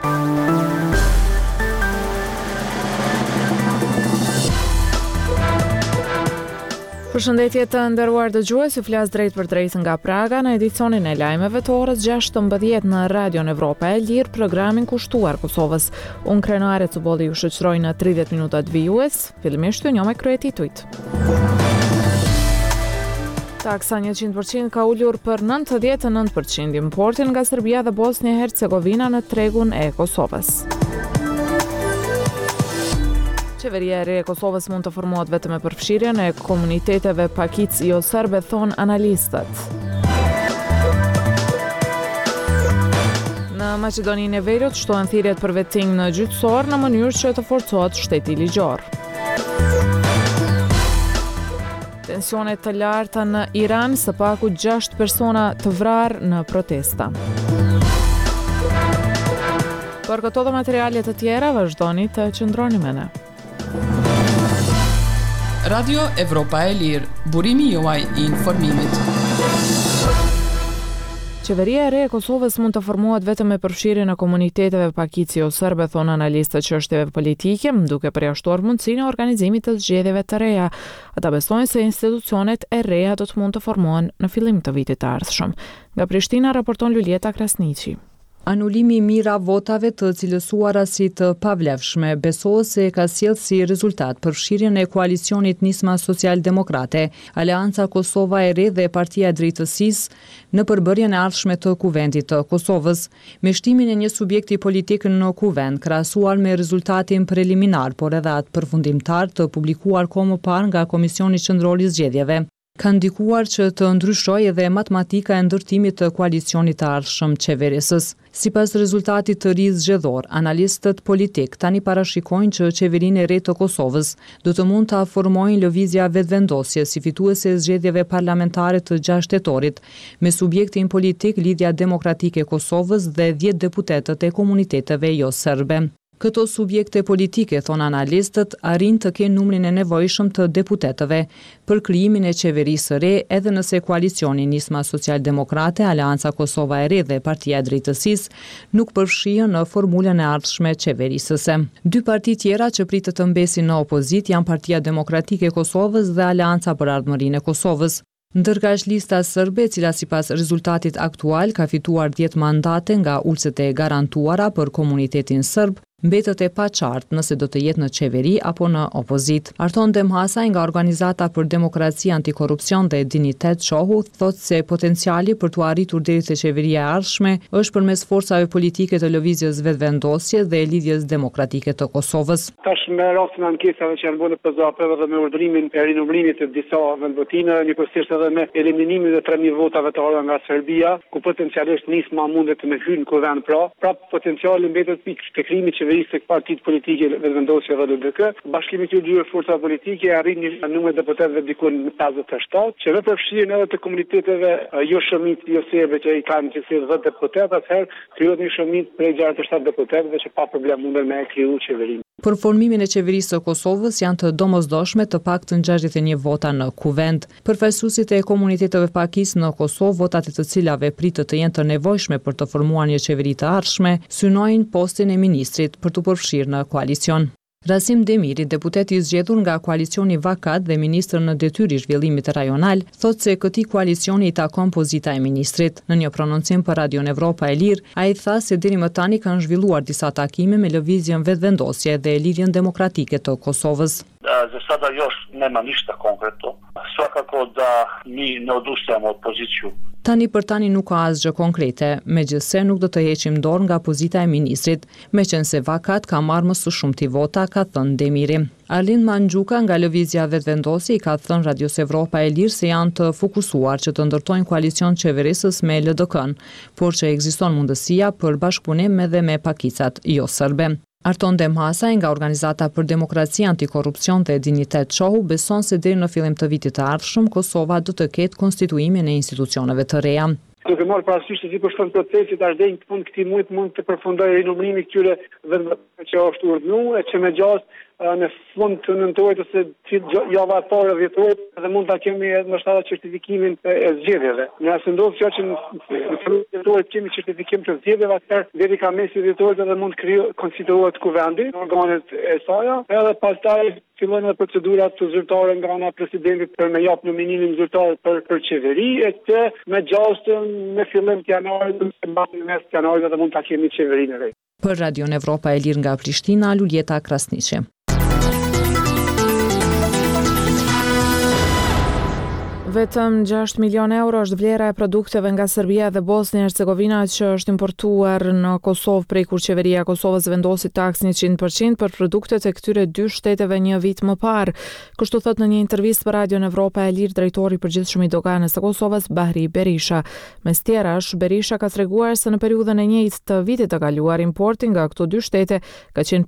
Përshëndetje të nderuar dëgjues, ju flas drejt për drejt nga Praga në edicionin e lajmeve të orës 16 në Radion Evropa e Lirë, programin kushtuar Kosovës. Unë Krenare Cubolli ju shoqëroj në 30 minutat vijues, fillimisht ju me kryet tituit. Taksa 100% ka ulur për 99% importin nga Serbia dhe Bosnia e Hercegovina në tregun e Kosovës. Qeveria e re e Kosovës mund të formohet vetëm me përfshirjen e komuniteteve pakic jo serbe, thon analistët. Në Maqedoninë e Veriut shtohen thirrjet për veting në gjyqësor në mënyrë që të forcohet shteti ligjor. Tensionet të larta në Iran, së paku 6 persona të vrarë në protesta. Për këto dhe materialet të tjera, vazhdoni të qëndroni me ne. Radio Evropa e Lirë, burimi juaj I informimit. Qeveria e re e Kosovës mund të formohet vetëm me përfshirjen e komuniteteve pakic jo serbe, thon analistët e çështjeve politike, duke përjashtuar mundësinë e organizimit të zgjedhjeve të reja. Ata besojnë se institucionet e reja do të mund të formohen në fillim të vitit të ardhshëm. Nga Prishtina raporton Lulieta Krasniqi. Anulimi I mira votave të cilësuara si të pavlefshme besohet se ka sjellë si rezultat përfshirjen e koalicionit Nisma Social-Demokrate, Aleanca Kosova e Re dhe Partia e Drejtësisë në përbërjen e ardhshme të Kuvendit të Kosovës, me shtimin e një subjekti politik në Kuvend, krahasuar me rezultatin preliminar, por edhe atë përfundimtar të publikuar kohë më parë nga Komisioni Qendror I Zgjedhjeve. Ka ndikuar që të ndryshojë edhe matematika e ndërtimit të koalicionit të ardhshëm qeverisës. Sipas rezultatit të ri zgjedhor, analistët politik tani parashikojnë që qeverinë e re të Kosovës do të mund ta formojnë lëvizja vetvendosje si fituese e zgjedhjeve parlamentare të 6 tetorit, me subjektin politik Lidhja Demokratike e Kosovës dhe 10 deputetët e komuniteteve jo serbe. Këto subjekte politike, thon analistët, arrin të kenë numrin e nevojshëm të deputetëve për krijimin e qeverisë së re, edhe nëse koalicioni Nisma Social-Demokrate, Aleanca Kosova e Re dhe Partia e Drejtësisë nuk përfshihen në formulën e ardhshme qeverisëse. Dy parti tjera që pritet të mbesin në opozit janë Partia Demokratike e Kosovës dhe Aleanca për Ardhmërinë e Kosovës. Ndërkaq lista serbe, e cila sipas rezultatit aktual ka fituar 10 mandate nga ulset e garantuara për komunitetin serb, mbetet e paqartë nëse do të jetë në qeveri apo në opozit. Arton Demhasaj nga Organizata për Demokraci, Antikorrupsion dhe Dinitet Shohu thotë se potenciali për të arritur deri te qeveria e ardhshme është përmes forcave politike të lëvizjes vetvendosje dhe lidhjes demokratike të Kosovës. Tash me rastin e ankesave që janë bënë PZAP-ve dhe me urdhërimin e rinumërimit të disa vendvotina, njëkohësisht edhe me eliminimin e 3000 votave të ardhur nga Serbia, ku potencialisht Nisma mundet të hyjë në kuvend prap potenciali mbetet pikë të krijimit të partitë politike vetvendosje dhe LDK, bashkimi të dy forcave politike arrin një numër deputetëve diku në 57, që me përfshirjen edhe të komuniteteve jo shëmit, jo serbe që I kanë që si 10 deputetë, atëherë krijohet një shëmit prej 67 deputetëve që pa problem munden me kriju qeverinë. Për formimin e qeverisë së Kosovës janë të domosdoshme të paktën 61 vota në kuvend. Përfaqësuesit e komuniteteve pakis në Kosovë, votat e të cilave pritet të jenë të nevojshme për të formuar një qeveri të ardhshme, synojnë postin e ministrit për të përfshirë në koalicion. Rasim Demiri, deputeti I zgjedhur nga koalicioni Vakat dhe ministër në detyrë I zhvillimit rajonal, thotë se këtij koalicioni I takon pozita e ministrit. Në një prononcim për Radion Evropa e Lirë, ai tha se deri më tani kanë zhvilluar disa takime me lëvizjen vetvendosje dhe Lidhjen Demokratike të Kosovës. За sada još nema ništa konkretno. Svakako da mi ne odustajemo od poziciju. Tani për tani nuk ka asgjë konkrete, megjithse nuk do të heqim dorë nga pozita e ministrit, meqense Vakat ka marrë më së shumti vota, ka thënë Demiri. Arlind Manxhuka nga lëvizja vetvendosje I ka thënë Radios Evropa e Lirë se janë të fokusuar që të ndërtojnë koalicion qeverisës me LDK-n, por që ekziston mundësia për bashkëpunim edhe me pakicat jo serbe. Arton Demhasaj nga Organizata për Demokraci, Antikorrupsion dhe Dinitet Shohu beson se deri në fillim të vitit të ardhshëm Kosova do të ketë konstituimin e institucioneve të reja. Duke marrë parasysh se si po shkon procesi tash deri në fund këtij muaji mund të përfundojë rinumërimi këtyre vendeve që është urdhëruar, që me gjatë në fund të nëntorit ose java e parë dhjetorit dhe mund ta kemi ndoshta certifikimin e zgjedhjeve. Nëse ndodh që në fillim të dhjetorit kemi certifikim të zgjedhjeve, atëherë deri ka mesi dhjetorit edhe mund konsiderohet kuvendi, organet e saj, edhe pastaj fillojnë edhe procedurat të zyrtare nga ana presidentit për me jap nominimin zyrtar për qeveri, e këtë me gjastën me fillim të janarit, mbas mes të janarit dhe mund ta kemi qeverinë e re. Për Radio Evropa e Lirë nga Prishtina, Luljeta Krasniqi. Vetëm 6 milion euro është vlera e produkteve nga Serbia dhe Bosnia e Hercegovina që është importuar në Kosovë prej kur qeveria e Kosovës vendosi taksën 100% për produktet e këtyre dy shteteve një vit më parë. Kështu thot në një intervistë për Radio Evropa e Lirë drejtori i përgjithshëm i doganës së Kosovës Bahri Berisha. Mes tjerash, Berisha ka treguar se në periudhën e njëjtë të vitit të kaluar importi nga këto dy shtete ka qenë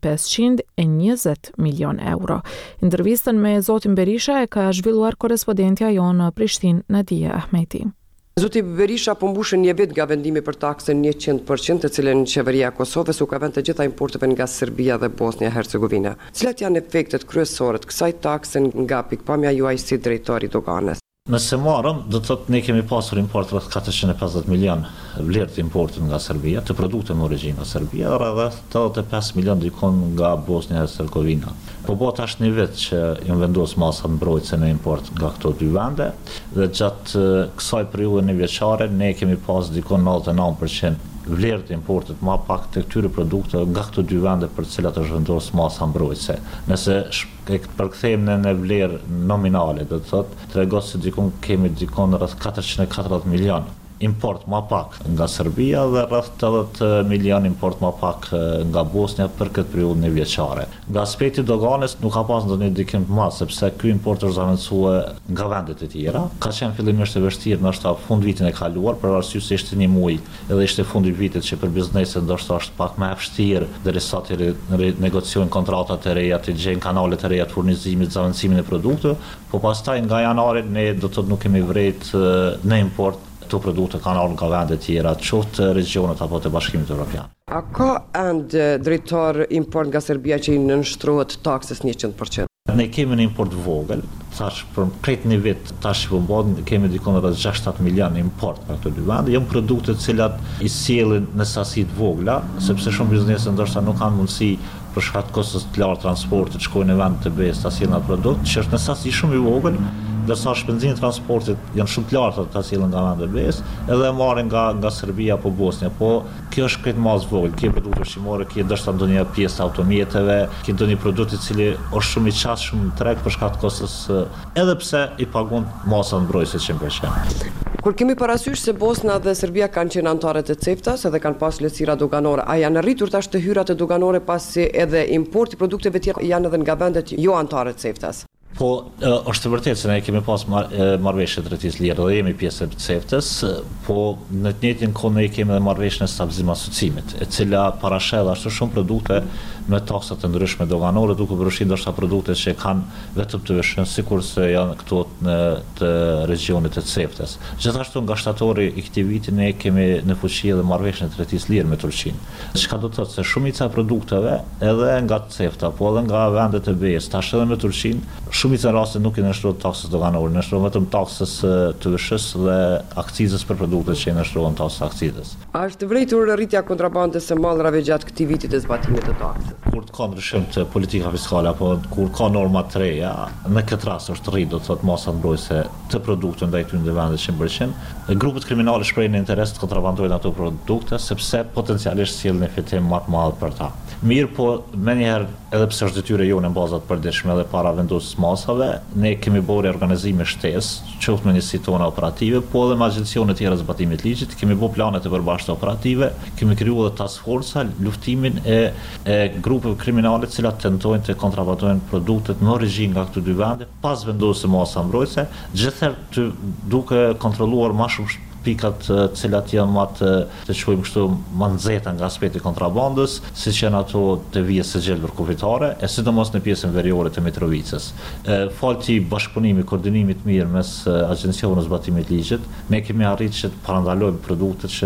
520 milion euro. Intervistën me zotin Berisha e ka zhvilluar korrespondentja jonë Prishtinë Nadia Ahmeti. Zoti Berisha po mbushen një vit nga vendimi për taksën 100%, të cilën qeveria e Kosovës u ka vënë të gjitha importeve nga Serbia dhe Bosnia e Hercegovina. Cilat janë efektet kryesore të kësaj takse nga pikpamja juaj si drejtori i doganës? Nëse marrëm, do të thotë ne kemi pasur import rreth 450 milion vlerë të importit nga Serbia, të produkte me origjinë nga Serbia, rreth 85 milion dikon nga Bosnia e Hercegovina. Po tash një vit që janë vendos masa mbrojtëse në import nga këto dy vende dhe gjatë kësaj periudhe nënvjeçare ne kemi pas dikon 99% vlerë të importit më pak të këtyre produkte nga këto dy vende për të cilat është vendosur masa mbrojtëse. Nëse e përkthejmë në vlerë nominale, do të thotë tregon se kemi dikon rreth 440 milion import më pak nga Serbia dhe rreth 80 milion import më pak nga Bosnia për këtë periudhë nënvjeçare. Nga aspekti i doganës nuk ka pas ndonjë ndikim të madh sepse ky import është avancuar nga vendet e tjera. Ka qenë fillimisht e vështirë ndoshta fund vitin e kaluar për arsye se ishte një muaj edhe ishte fundi i vitit që për bizneset ndoshta është pak më e vështirë derisa të negociojnë kontratat e reja, të gjejnë kanalet e reja të furnizimit, zavancimin e produkteve, po pastaj nga janari ne do të thotë nuk kemi vrejt në import këto produkte kanë ardhur nga vende tjera, qoftë regionet apo të Bashkimit Evropian. A ka ende drejtor import nga Serbia që i nënshtrohet taksës 100%? Ne kemi një import vogël, tash për krejt një vit, tash po bëhet kemi dikon rreth 6-7 milion import nga këto dy vende, janë produkte të cilat i sjellin në sasi të vogla, sepse shumë biznese ndoshta nuk kanë mundësi për shkak të kostos të lartë transportit të shkojnë në vend të bëjë ta sjellin atë produkt, që është në sasi shumë i vogël. Ndërsa shpenzimet e transportit janë shumë të larta të sjellën nga vende BE-s, edhe marrin nga Serbia apo Bosnia, po kjo është krejt mas vogël, kjo produkte ushqimore, kjo ndoshta ndonjë pjesë të automjeteve, kjo ndonjë produkt i cili është shumë i çastshëm treg për shkak të kostos, edhe pse i paguon masa mbrojtëse 100%. Kur kemi parasysh se Bosnia dhe Serbia kanë qenë anëtare të CEFTA-s edhe kanë pas lehtësira doganore, a janë rritur tash të hyrat e doganore pasi edhe importi produkteve tjera janë edhe nga vendet jo anëtare të CEFTA-s? Po, është vërtet se ne kemi pas marrëveshje trettisë lirë dhe jemi pjesë e CEFTA-s, po në të njëjtin kohë ne kemi edhe marrëveshjen e stabilizimit asociimit, e cila parashell ashtu shumë produkte me taksa të ndryshme doganore, duke përfshirë ndoshta produkte që kanë vetëm të veshën, sikurse janë këto të regionit të CEFTA-s. Gjithashtu nga shtatori i këtij viti ne kemi në fuqi edhe marrëveshjen e trettisë lirë me Turqinë. Çka do të thotë se shumica e produkteve edhe nga CEFTA, po edhe nga vendet e BE-s, tash edhe me Turqinë, shumica e raste nuk i nënshtrohet taksës doganore, nënshtrohet vetëm taksës të veshës dhe akcizës për produktet që i nënshtrohen taksës akcizës. A është vërejtur rritja kontrabandës së mallrave gjatë këtij viti të zbatimit të taksës? Kur të ka ndryshim të politika fiskale apo kur ka norma të reja, në këtë rast është rrit, do të thotë masa mbrojtëse të produkteve ndaj këtyre vendeve 100%. Grupet kriminale shprehin interes të kontrabandojnë ato produkte sepse potencialisht sjellin një fitim më të madh për ta. Mirë, po menjëherë edhe pse është detyra jonë në bazat përditshme dhe para vendosjes masave, ne kemi bërë organizime shtesë, qoftë me njësitë tona operative, po edhe me agjencione të tjera zbatimit të ligjit, kemi bërë planet e përbashkëta operative, kemi krijuar edhe task force luftimin e grupeve kriminale të cilat tentojnë të kontrabandojnë produktet me origjinë nga këto dy vende pas vendosjes së masa mbrojtëse, gjithherë duke kontrolluar më shumë pikat cilat janë më të quajmë kështu më nxehta nga aspekti kontrabandës, siç janë ato të vijës së gjelbër kufitare, e sidomos në pjesën veriore të Mitrovicës. Falti bashkëpunimi, koordinimit mirë mes agjencioneve zbatimit ligjit, ne kemi arritur që të parandalojmë produktet që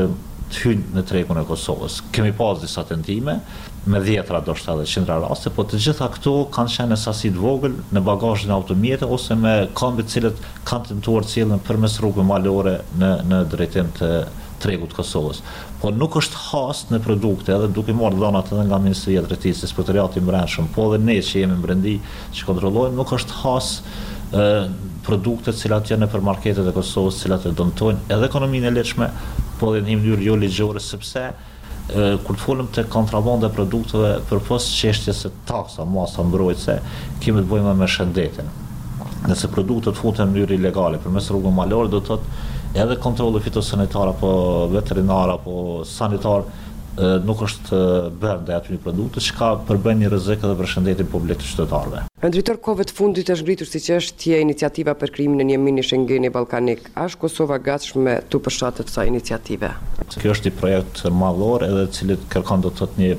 të hyjnë në tregun e Kosovës. Kemi pas disa tentime, me 10 do shta dhe 100 raste, po të gjitha këto kanë qenë në sasi të vogël në bagazhin e automjete ose me këmbë të cilët kanë tentuar të cilën përmes rrugëve malore në drejtim të tregut Kosovës. Po nuk është has në produkte, edhe duke marrë dhënat edhe nga Ministria e Drejtësisë, Inspektorati i Brendshëm, po edhe ne që jemi mbrendi që kontrollojmë, nuk është has produkte të cilat janë nëpër marketet e Kosovës, të cilat e dëmtojnë edhe ekonominë e lehtëshme, po edhe në një mënyrë jo ligjore, sepse kur të folëm të kontrabanda e produkteve përpos çështjes së taksa, masa mbrojtëse, kemi të bëjmë me shëndetin. Nëse produktet futen në mënyrë ilegale përmes rrugëve malore, do të thotë edhe kontrolli fitosanitar apo veterinar apo sanitar nuk është bërë ndaj atyre produkteve, çka përbën një rrezik edhe për shëndetin publik të qytetarëve. Ndritor kohëve të fundit është ngritur si çështje iniciativa për krijimin e një mini Schengeni ballkanik. A është Kosova gatshme të përshtatet kësaj iniciative? Kjo është një projekt mallor edhe i cili kërkon do të thotë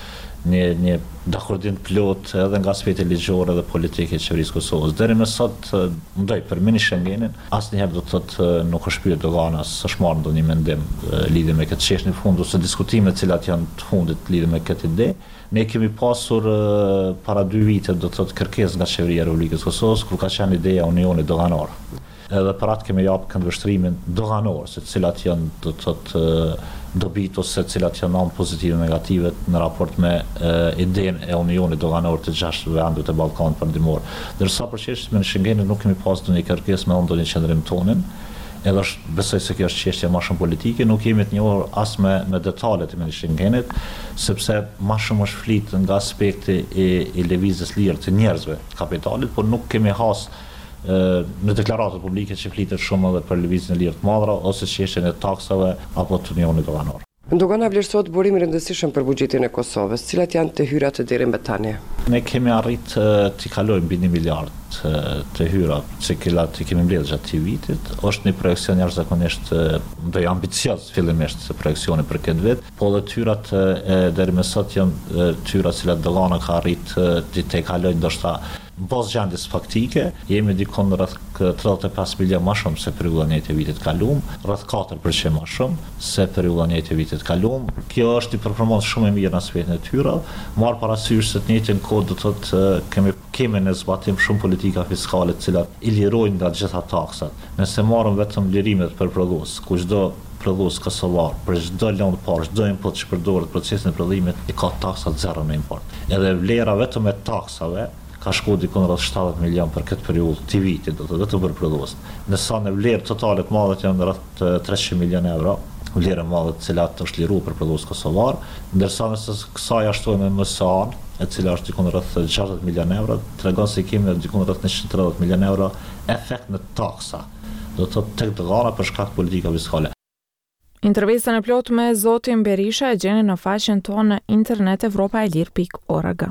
një dakordim plot edhe nga aspekti ligjor edhe politike i qeverisë Kosovës. Deri më sot ndaj për mini Schengenin asnjëherë do të thotë nuk është shpyr dogana, s'është marrë ndonjë mendim lidhje me këtë çështje në fund ose diskutime të cilat janë të fundit lidhje me këtë ide. Ne kemi pasur para 2 vite do të thotë kërkesë nga qeveria e Republikës Kosovës kur ka qenë ideja unionit doganor. Edhe për atë kemi japë këndvështrimin doganor, se cilat janë do të thotë dobit ose cilat janë anë pozitive negative në raport me idenë e unionit doganor të 6 vendeve të Ballkanit Perëndimor. Ndërsa për çështjen e Schengenit nuk kemi pas ndonjë kërkesë me ndonjë qendrim tonin. Edhe besoj se kjo është çështje më shumë politike, nuk jemi të njohur as me detalet e Schengenit, sepse më shumë është flit nga aspekti i lëvizjes lirë të njerëzve të kapitalit, por nuk kemi has në deklaratat publike që flitet shumë edhe për lëvizjen e lirë të madra ose çështjen e taksave apo të unionit doganor. Ndogana vlerësohet burim i rëndësishëm për buxhetin e Kosovës. Cilat janë të hyrat të deri më tani? Ne kemi arrit të kalojmë mbi 1 miliard të hyra që kemi mbledhur gjatë këtij vitit. Është një projekcion jashtëzakonisht ndaj ambicioz fillimisht projekcioni për këtë vit, po edhe të hyrat deri më sot janë të hyra që Ndogana ka arrit të kalojnë ndoshta në bazë gjendjes faktike, jemi dikon rreth 35 milion më shumë se periudha e njëjtë vitit kaluam, rreth 4% më shumë se periudha e njëjtë vitit kaluam. Kjo është një performancë shumë e mirë në aspektin e tyre, marr parasysh se të njëjtën kohë do të thotë kemi në zbatim shumë politika fiskale të cilat i lirojnë nga gjitha taksat. Nëse marrim vetëm lirimet për prodhues, ku çdo prodhues kosovar për çdo lëndë parë, çdo input që përdoret në procesin e prodhimit i ka taksa zero në import. Edhe vlera vetëm e taksave ka shkuar dikon rreth 70 milion për këtë periudhë të vitit, do të thotë për prodhues. Nësa në vlerë totale të madhe janë rreth 300 milion euro, vlerë e madhe të cilat është liruar për prodhues kosovar, ndërsa nëse kësaj ashtojmë me MSA, e cila është dikon rreth 60 milion euro, tregon se kemi dikon rreth 130 milion euro efekt në taksa. Do të thotë tek Ndogana për shkak të politikave fiskale. Intervistën e plot me zotin Berisha e gjeni në faqen tonë në internet evropaelir.org.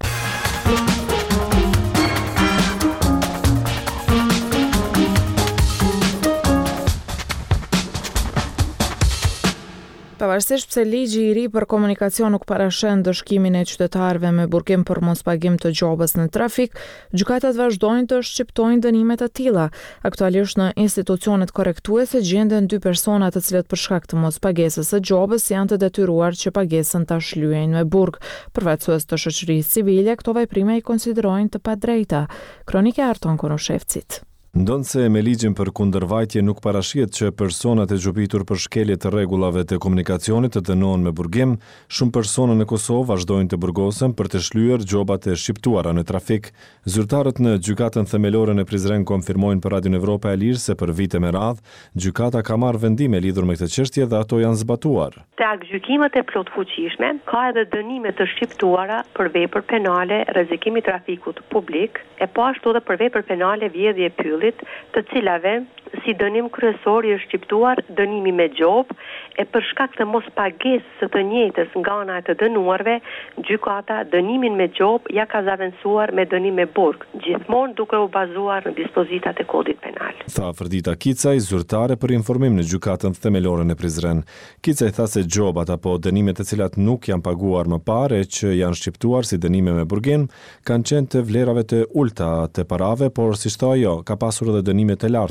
Pavarësisht pse ligji i ri për komunikacion nuk parashën dëshkimin e qytetarëve me burgim për mospagim të gjobës në trafik, gjykatat vazhdojnë të shqiptojnë dënime të tilla. Aktualisht në institucionet korrektuese gjenden 2 persona të cilët për shkak të mospagesës së gjobës janë të detyruar që pagesën ta shlyejnë me burg. Përfaqësues të shoqërisë civile, këto veprime i konsiderojnë të padrejta. Kronika e Arton Konoshevcit. Ndonse me ligjin për kundërvajtje nuk parashihet që personat e gjupitur për shkelje të rregullave të komunikacionit të dënohen me burgim, shumë persona në Kosovë vazhdojnë të burgosen për të shlyer gjobat e shqiptuara në trafik. Zyrtarët në gjykatën themelore në Prizren konfirmojnë për Radion Evropa e Lirë se për vite me radhë, gjykata ka marrë vendime lidhur me këtë çështje dhe ato janë zbatuar. Tek gjykimet e plotfuqishme ka edhe dënime të shqiptuara për vepër penale rrezikimi i trafikut publik, e po ashtu edhe për vepër penale vjedhje e pyllit, të cilave si dënim kryesor i është shqiptuar dënimi me gjobë, e për shkak të mos pagesës së të njëjtës nga ana e të dënuarve, gjykata dënimin me gjobë ja ka zaventuar me dënim me burg, gjithmonë duke u bazuar në dispozitat e kodit penal. Tha Fërdita Kicaj, zyrtare për informim në gjykatën themelore në Prizren. Kicaj tha se gjobat apo dënimet e cilat nuk janë paguar më parë që janë shqiptuar si dënime me burgim, kanë qenë të vlerave të ulta të parave, por si shto ajo, ka pasur edhe dënime të larta.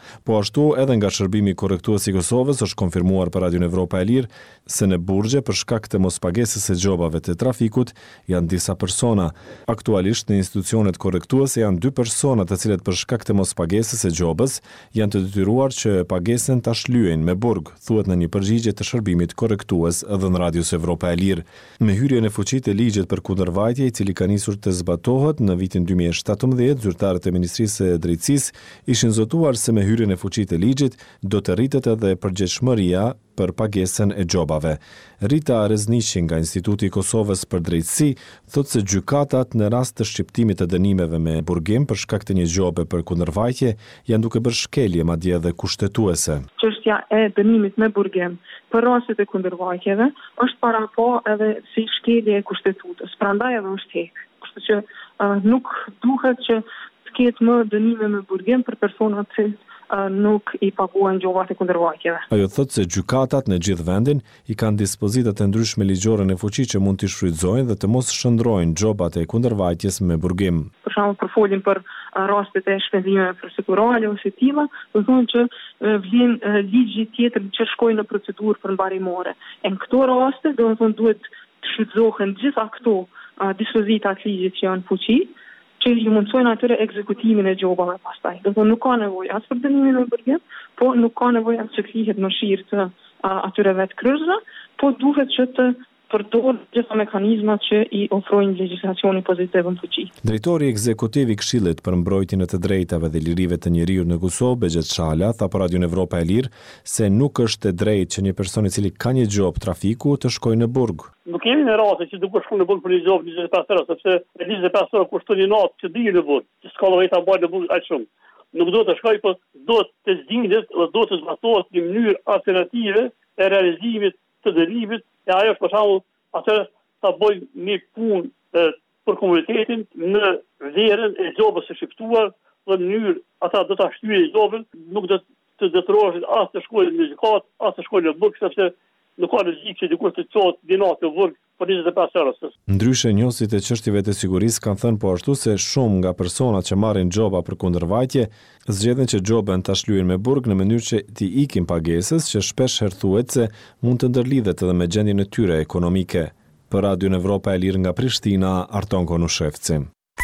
Po ashtu edhe nga shërbimi korrektues i Kosovës është konfirmuar për Radion Evropa e Lirë se në burgje për shkak të mospagesës së xhobave të trafikut janë disa persona. Aktualisht në institucionet korrektuese janë 2 persona të cilët për shkak të mospagesës së xhobës janë të detyruar që pagesën ta shlyejnë me burg, thuhet në një përgjigje të shërbimit korrektues dhënë Radios Evropa e Lirë. Me hyrjen e fuqit e ligjit për kundërvajtje, i cili ka nisur të zbatohet në vitin 2017, zyrtarët e Ministrisë së Drejtësisë ishin zotuar se me hyrjen e fuqit e ligjit do të rritet edhe përgjegjësia për pagesën e xhobave. Rita Rezniqi nga Instituti i Kosovës për Drejtësi thotë se gjykatat në rast të shqiptimit të dënimeve me burgim për shkak të një xhobe për kundërvajtje janë duke bërë shkelje madje edhe kushtetuese. Çështja e dënimit me burgim për rastet e kundërvajtjeve është parapo edhe si shkelje e kushtetutës. Prandaj edhe është hek. Kështu që nuk duhet që të ketë më dënime me burgim për personat që nuk i paguajnë gjobat e kundërvajtjeve. Ajo thotë se gjykatat në gjithë vendin i kanë dispozitat e ndryshme ligjore në fuqi që mund t'i shfrytëzojnë dhe të mos shndrojnë gjobat e kundërvajtjes me burgim. Për shembull, për folin për rastet e shpenzimeve procedurale ose tilla, do thonë që vlen ligji tjetër që shkojnë në procedurë për mbarimore. Në këto raste, do thonë duhet të shfrytëzohen gjitha këto dispozitat ligjit që janë fuqi, që ju mundsojnë atyre ekzekutimin e gjobave pastaj. Do thonë nuk ka nevojë as për dënimin me burgim, po nuk ka nevojë as që kthehet në shirë të atyre vetë kryerësve, po duhet që të përdor gjitha mekanizmat që i ofrojnë legjislacioni pozitiv në fuqi. Drejtori ekzekutiv i Këshillit për mbrojtjen e të drejtave dhe lirive të njerëzit në Kosovë, Bexhet Shala, tha për Radion Evropa e Lirë se nuk është e drejtë që një person i cili ka një gjob trafiku të shkojë në burg. Nuk kemi në raste që duke shkuar në burg për një gjob 25 euro, sepse 25 euro kushton një natë që dijë në burg, që s'ka lloj ta bëjë në burg aq shumë. Nuk do të shkoj, po do të zgjidhet dhe do të zbatohet një mënyrë alternative e realizimit të dënimit, e ajo është për shembull atë ta bëjë një punë për komunitetin në vlerën e gjobës së shqiptuar, në mënyrë ata do ta shtyjë gjobën, nuk do të detyrohet as të shkojë në gjykat, as të shkojë në burg, sepse nuk ka logjikë që dikush të çohet dinat në burg për 25 euro. Ndryshe, njohësit e çështjeve të sigurisë kanë thënë po ashtu se shumë nga personat që marrin gjoba për kundërvajtje zgjedhin që gjobën ta shlyejnë me burg në mënyrë që t'i ikin pagesës, që shpesh herë thuhet se mund të ndërlidhet edhe me gjendjen e tyre ekonomike. Për Radion Evropa e Lirë nga Prishtina, Arton Konushevci.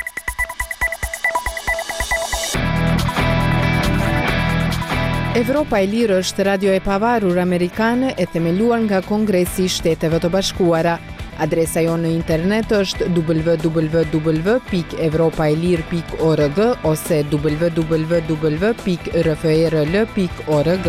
Evropa e Lirë është radio e pavarur amerikane e themeluar nga Kongresi i Shteteve të Bashkuara. Adresa jonë në internet është www.evropaelir.org ose www.rfrl.org.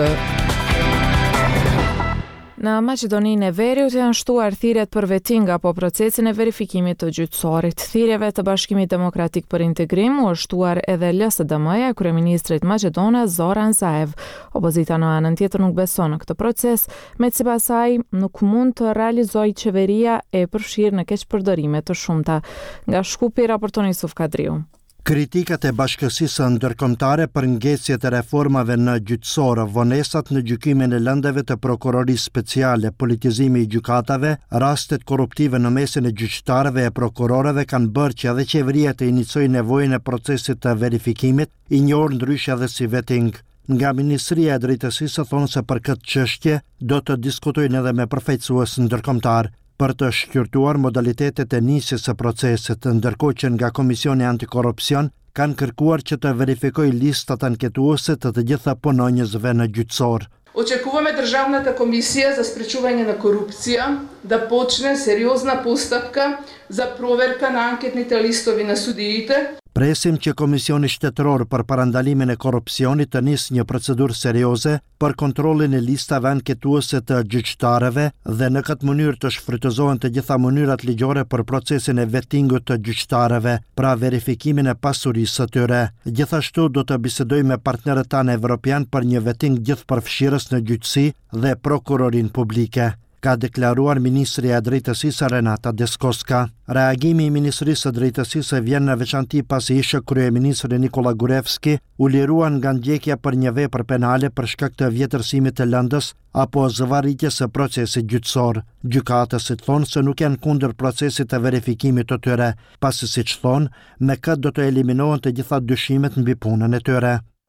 Në Maqedoninë e Veriut janë shtuar thirrjet për veting apo procesin e verifikimit të gjyqësorit. Thirrjeve të Bashkimit Demokratik për Integrim u është shtuar edhe LSDM-ja e kryeministrit maqedone Zoran Zaev. Opozita në anën tjetër nuk beson në këtë proces, me sipas saj nuk mund të realizojë qeveria e përfshirë në keqpërdorime të shumta. Nga Shkupi raporton Yusuf Kadriu. Kritikat e bashkësisë ndërkombëtare për ngecjet e reformave në gjyqësor, vonesat në gjykimin e lëndeve të prokurorisë speciale, politizimi i gjykatave, rastet korruptive në mesin e gjyqtarëve e prokurorëve kanë bërë që edhe qeveria të iniciojë nevojën e procesit të verifikimit, i njohur ndryshe edhe si vetting. Nga Ministria e Drejtësisë thonë se për këtë çështje do të diskutojnë edhe me përfaqësues ndërkombëtar për të shqyrtuar modalitetet e nisjes së procesit, ndërkohë që nga Komisioni Antikorrupsion kanë kërkuar që të verifikojë listat anketuese të gjitha punonjësve në gjyqësor. Очекуваме Државната комисија за спречување на корупција да почне сериозна постапка за проверка на анкетните листови на судиите. Presim që Komisioni Shtetëror për parandalimin e korrupsionit të nisë një procedurë serioze për kontrollin e listave anketuese të gjyqtarëve dhe në këtë mënyrë të shfrytëzohen të gjitha mënyrat ligjore për procesin e vettingut të gjyqtarëve, pra verifikimin e pasurisë së tyre. Gjithashtu do të bisedojmë me partnerët tanë evropian për një vetting gjithëpërfshirës në gjyqësi dhe prokurorin publike, ka deklaruar Ministri e Drejtësisë Renata Deskoska. Reagimi i Ministrisë së Drejtësisë vjen në veçanti pasi ishte kryeministri Nikola Gurevski u liruan nga ndjekja për një vepër penale për shkak të vjetërsimit të lëndës apo zvarritjes së procesit gjyqësor. Gjykatësit thonë se nuk janë kundër procesit të verifikimit të tyre, pasi siç thonë, me këtë do të eliminohen të gjitha dyshimet mbi punën e tyre.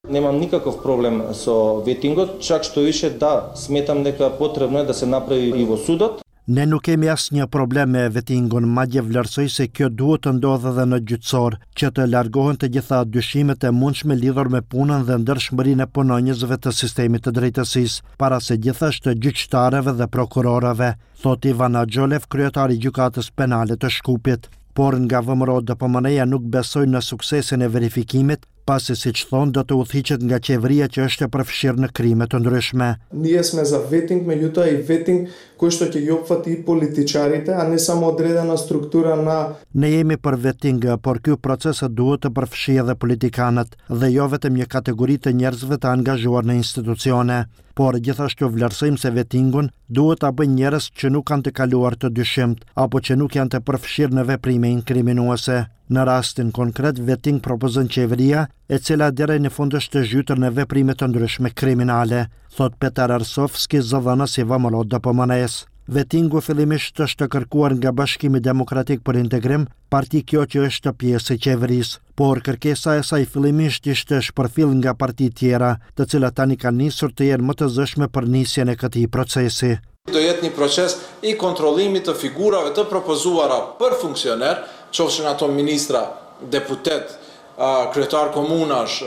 Nemam nikakav problem со ветингот, čak što više da smetam дека potrebno je da se napravi i vo sudot. Ne nuk kemi asnjë problem me vetingun, madje vlerësoj se kjo duhet të ndodhë edhe në gjyqësor, që të largohen të gjitha dyshimet e mundshme lidhur me punën dhe ndershmërinë e punonjësve të sistemit të drejtësisë, para se gjithashtu të gjyqtarëve dhe prokurorëve, thot Ivana Gjolev, kryetari i gjykatës penale të Shkupit. Por nga VMRO DPMN-ja nuk besojnë në suksesin e verifikimit, pasi siç thonë do të udhëhiqet nga qeveria që është e përfshirë në krime të ndryshme. Ние сме за ветинг, меѓутоа и ветинг кој што ќе ги опфати и политичарите, а не само одредена структура на. Ne jemi për vetting, por ky proces duhet të përfshijë edhe politikanët dhe jo vetëm një kategori të njerëzve të angazhuar në institucione. Por gjithashtu vlerësojmë se vettingun duhet ta bëjnë njerëz që nuk kanë të kaluar të dyshimt apo që nuk janë të përfshirë në veprime inkriminuese. Në rastin konkret, vetting propozon qeveria, e cila deri në fund është zhytur në veprime të ndryshme kriminale, thot Petar Arsovski, zëdhënës i VMRO DPMN-s. Vettingu fillimisht është kërkuar nga Bashkimi Demokratik për Integrim, parti kjo që është pjesë e qeverisë, por kërkesa e saj fillimisht ishte shpërfill nga parti tjera, të cilat tani kanë nisur të jenë më të zëshme për nisjen e këtij procesi. Do jetë një proces i kontrollimit të figurave të propozuara për funksioner, qofshin ato ministra, deputet, kryetar komunash,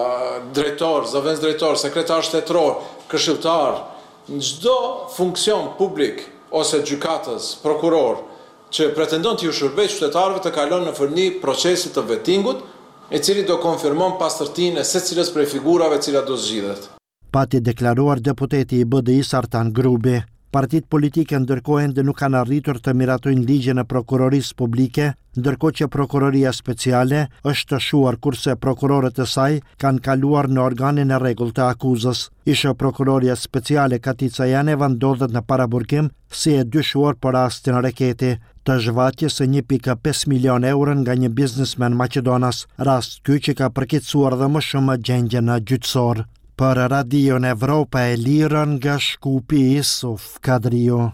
drejtor, zëvendësdrejtor, sekretar shtetëror, këshilltar, në çdo funksion publik ose gjykatës, prokuror, që pretendon të ju shërbejë qytetarëve të kalon në një procesi të vettingut, i cili do konfirmon pastërtinë e secilës prej figurave të cilat do zgjidhet. Pati deklaruar deputeti i BDI-s Artan Grubi. Partitë politike ndërkohë ende nuk kanë arritur të miratojnë ligjin e prokurorisë publike, ndërkohë që prokuroria speciale është të shuar kurse prokurorët e saj kanë kaluar në organin e rregullt të akuzës. Isha prokuroria speciale Katica Janeva ndodhet në paraburgim si e dyshuar për rastin Reketi, të zhvatjes së 1.5 milion euro nga një biznesmen maqedonas, rast ky që ka përkeqësuar dhe më shumë gjendjen gjyqësor. Për Radion Evropa e Lirë nga Shkupi, Isuf Kadrio.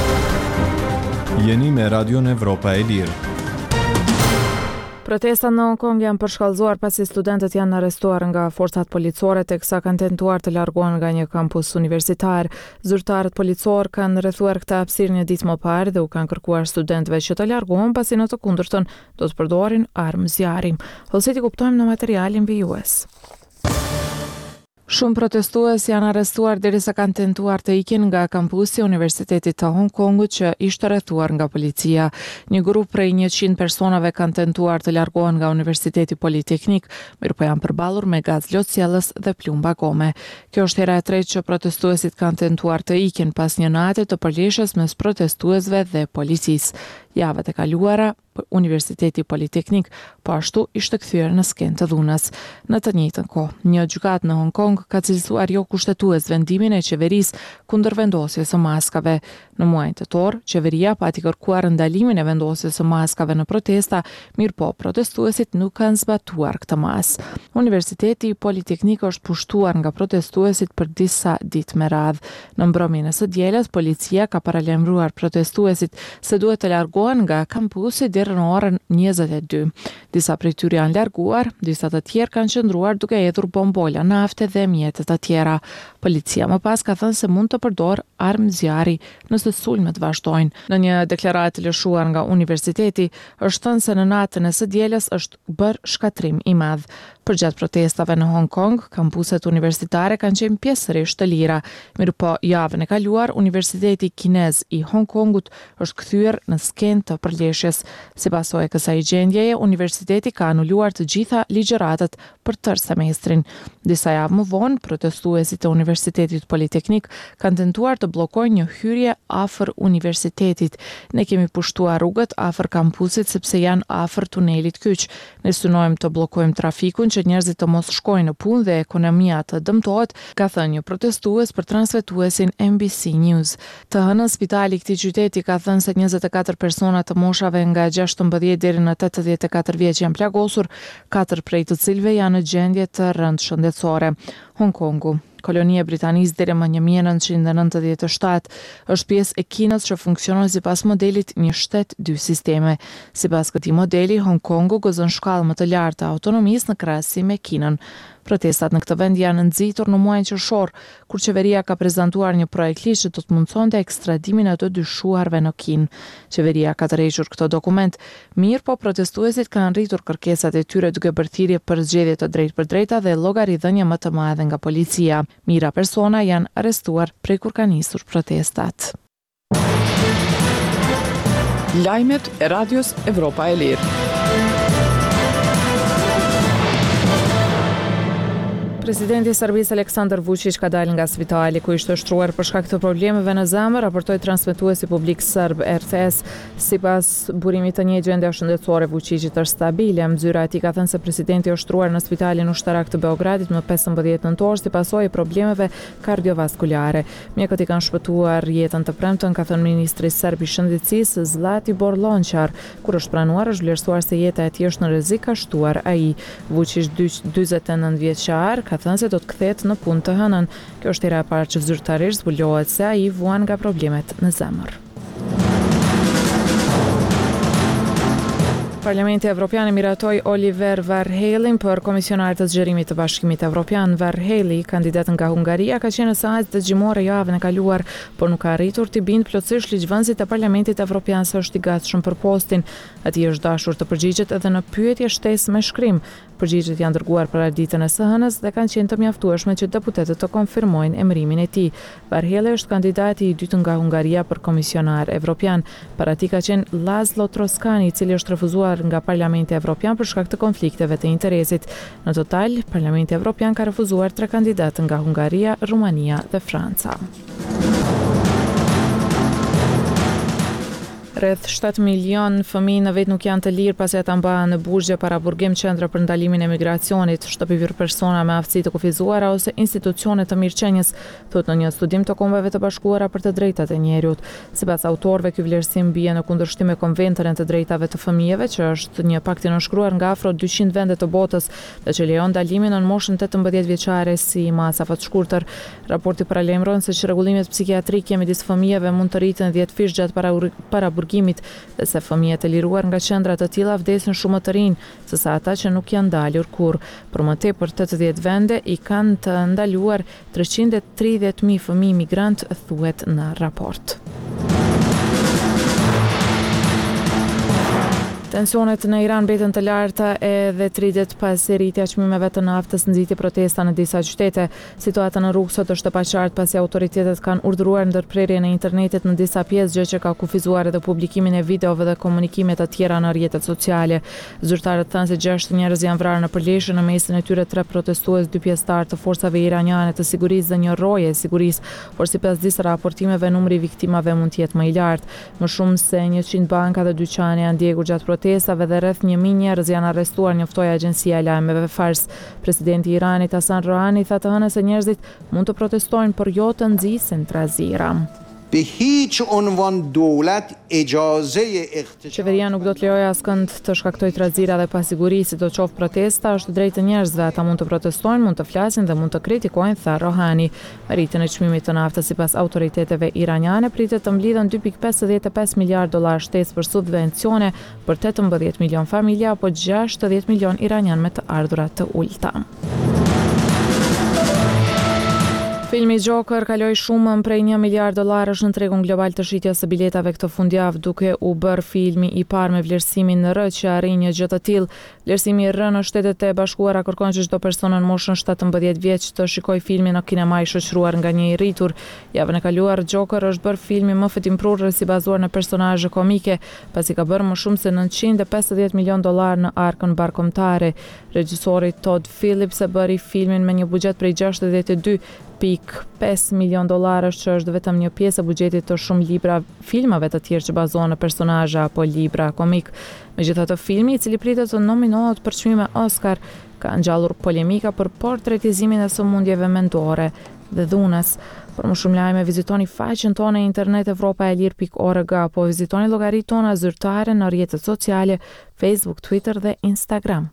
Jeni me Radion Evropa e Lirë. Protestat në Hong Kong janë përshkallëzuar pasi studentët janë arrestuar nga forcat policore teksa kanë tentuar të largohen nga një kampus universitar. Zyrtarët policor kanë rrethuar këtë hapësirë një ditë më parë dhe u kanë kërkuar studentëve që të largohen pasi në të kundërtën do të përdorin armë zjarri. Holseti kuptojmë në materialin VUS. Shumë protestues janë arrestuar derisa kanë tentuar të ikin nga kampusi i Universitetit të Hong Kongut që ishte rrethuar nga policia. Një grup prej 100 personave kanë tentuar të largohen nga Universiteti Politeknik, mirëpo janë përballur me gaz lotësjellës dhe plumba gome. Kjo është hera e tretë që protestuesit kanë tentuar të ikin pas një nate të përleshjes mes protestuesve dhe policisë. Javët e kaluara, Universiteti Politeknik po ashtu ishte kthyer në skenë të dhunës. Në të njëjtën kohë, një gjykatë në Hong Kong ka cilësuar jo kushtetues vendimin e qeverisë kundër vendosjes së maskave. Në muajin tetor, qeveria pati kërkuar ndalimin e vendosjes së maskave në protesta, mirëpo protestuesit nuk kanë zbatuar këtë mas. Universiteti Politeknik është pushtuar nga protestuesit për disa ditë me radhë. Në mbrëmjen e së dielës, policia ka paralajmëruar protestuesit se duhet të largohen nga kampusi deri në orën 22. Disa prej tyre janë larguar, disa të tjerë kanë qëndruar duke hedhur bombola nafte dhe mjete të tjera. Policia më pas ka thënë se mund të përdor armë zjarri nëse sulmet vazhdojnë. Në një deklaratë lëshuar nga universiteti, është thënë se në natën e së dielës është bërë shkatrim i madh. Përgjatë protestave në Hong Kong, kampuset universitare kanë qenë pjesërisht të lira. Mirëpo javën e kaluar, Universiteti Kinez i Hong Kongut është kthyer në skenë të përleshjes. Si pasojë kësaj gjendjeje, universiteti ka anuluar të gjitha ligjëratat për tërë semestrin. Disa javë më vonë, protestuesit e Universitetit Politeknik kanë tentuar të bllokojnë një hyrje afër universitetit. Ne kemi pushtuar rrugët afër kampusit sepse janë afër tunelit kyç. Ne synojmë të bllokojmë trafikun që njerëzit të mos shkojnë në punë dhe ekonomia të dëmtohet, ka thënë një protestues për transmetuesin NBC News. Të hënën spitali i këtij qyteti ka thënë se 24 persona të moshave nga 16 deri në 84 vjeç janë plagosur, 4 prej të cilëve janë në gjendje të rëndë shëndetësore. Hong Kongu, kolonia britanisë deri më 1997, është pjesë e Kinës që funksionon sipas modelit një shtet dy sisteme. Sipas këtij modeli, Hong Kongu gëzon shkallë më të lartë të autonomisë në krahasim me Kinën. Protestat në këtë vend janë nxitur në muajin qershor, kur qeveria ka prezantuar një projekt ligj që do të mundësonte ekstradimin e të dyshuarve në Kinë. Qeveria ka tërhequr këtë dokument, mirë po protestuesit kanë rritur kërkesat e tyre duke bërë thirrje për zgjedhje të drejtpërdrejta dhe llogaridhënie më të madhe nga policia. Mijëra persona janë arrestuar prej kur ka nisur protestat. Lajmet e Radios Evropa e Lirë. Presidenti i Serbisë Aleksandar Vučić ka dalë nga spitali ku ishte shtruar për shkak të problemeve në zemër, raportoi transmetuesi publik serb RTS. Sipas burimit të një gjendje shëndetësore Vučićit është stabile. Zyra e tij ka thënë se presidenti është shtruar në spitalin ushtarak të Beogradit më 15 nëntor si pasojë e problemeve kardiovaskulare. Mjekët i kanë shpëtuar jetën të premten, ka thënë ministri serb i shëndetësisë Zlatibor Lončar. Kur është pranuar, është vlerësuar se jeta e tij është në rrezik, ka shtuar ai. Vučić, 49 vjeçar, ka thënë se do të kthehet në punë të hënën. Kjo është hera e parë që zyrtarisht zbulohet se ai vuan nga problemet në zemër. Parlamenti Evropian e miratoi Oliver Varhelyin për komisionar të zgjerimit të Bashkimit Evropian. Varhelyi, kandidat nga Hungaria, ka qenë në seancë dëgjimore javën e kaluar, por nuk ka arritur të bindë plotësisht ligjvënësit e Parlamentit Evropian se është i gatshëm për postin. Atij është dashur të përgjigjet edhe në pyetje shtesë me shkrim. Përgjigjet janë dërguar para ditën e së hënës dhe kanë qenë të mjaftueshme që deputetët të konfirmojnë emërimin e tij. Varhelyi është kandidati i dytë nga Hungaria për komisionar evropian. Para tij ka qenë Laszlo Troskani, i cili është refuzuar nga Parlamenti Evropian për shkak të konflikteve të interesit. Në total, Parlamenti Evropian ka refuzuar 3 kandidatë nga Hungaria, Rumania dhe Franca. Rreth 7 milion fëmijë në vit nuk janë të lirë pasi ata mbahen në burgje para burgim qendra për ndalimin e migracionit, shtëpi për persona me aftësi të kufizuara ose institucione të mirëqenies, thotë në një studim të Kombeve të Bashkuara për të drejtat e njerëzit. Sipas autorëve, ky vlerësim bie në kundërshtim me Konventin të drejtave të fëmijëve, që është një pakt i nënshkruar nga afro 200 vende të botës dhe që lejon ndalimin në moshën 18 vjeçare si masafat shkurtër. Raporti paralajmëron se çrregullimet psikiatrike midis fëmijëve mund të rriten 10 fish gjatë para burgimit, dhe se fëmijët e liruar nga qendra të tilla vdesin shumë më të rinj se sa ata që nuk janë dalur kurrë. Për më tepër 80 vende i kanë të ndaluar 330.000 fëmijë migrant, thuhet në raport. Tensionet në Iran mbeten të larta edhe 3 ditë pas rritja çmimeve të naftës nxiti protesta në disa qytete. Situata në rrugë sot është e paqartë pasi autoritetet kanë urdhëruar ndërprerjen e internetit në disa pjesë, gjë që ka kufizuar edhe publikimin e videove dhe komunikime të tjera në rrjetet sociale. Zyrtarët thanë se 6 njerëz janë vrarë në përleshje, në mesin e tyre 3 protestues, 2 pjesëtar të forcave iraniane të sigurisë dhe një roje e sigurisë, por sipas disa raportimeve numri i viktimave mund të jetë më i lartë. Më shumë se 100 banka dhe dyqane janë ndjekur gjatë protestave dhe rreth 1000 njerëz janë arrestuar, njoftoi agjencia e lajmeve Fars. Presidenti i Iranit Hasan Rouhani tha të hënës se njerëzit mund të protestojnë por jo të nxisin trazira. Qeveria nuk do të lejojë askënd të shkaktojë trazira dhe pasiguri, si do të qoftë protesta, është drejtë e njerëzve, ata mund të protestojnë, mund të flasin dhe mund të kritikojnë, tha Rouhani. Rritjen e çmimit të naftës sipas autoriteteve iraniane pritet të mblidhen 2.55 miliard dollar shtesë për subvencione për 18 milion familja apo 60 milion iranian me të ardhurat të ulta. Filmi Joker kaloi shumën prej $1 miliard në tregun global të shitjes së biletave këtë fundjavë, duke u bërë filmi i parë me vlerësimin në R që arrin një gjë të tillë. Vlerësimi i R në Shtetet e Bashkuara kërkon që çdo person në moshën 17 vjeç të shikojë filmin në kinema i shoqëruar nga një i rritur. Javën e kaluar Joker është bërë filmi më fetimprurës i bazuar në personazhe komike, pasi ka bërë më shumë se $950 milion në arkën barkomtare. Regjisori Todd Phillips e bëri filmin me një buxhet prej $62.5 milion, që është vetëm një pjesë e buxhetit të shumë libra filmave të tjerë që bazohen në personazhe apo libra komik. Megjithatë, filmi, i cili pritet të nominohet për çmime Oscar, ka ngjallur polemika për portretizimin e sëmundjeve mendore dhe dhunës. Për më shumë lajme, vizitoni faqen tonë e internet evropaelir.org apo vizitoni llogaritë tona zyrtare në rrjetet sociale Facebook, Twitter dhe Instagram.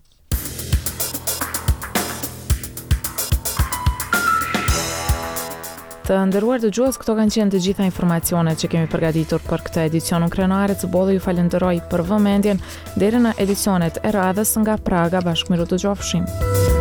Të nderuar dëgjues, këto kanë qenë të gjitha informacionet që kemi përgatitur për këtë edicion. Unë Krenare Cëbolli ju falenderoj për vëmendjen. Deri në edicionet e radhës nga Praga, bashkë miru të gjofshim.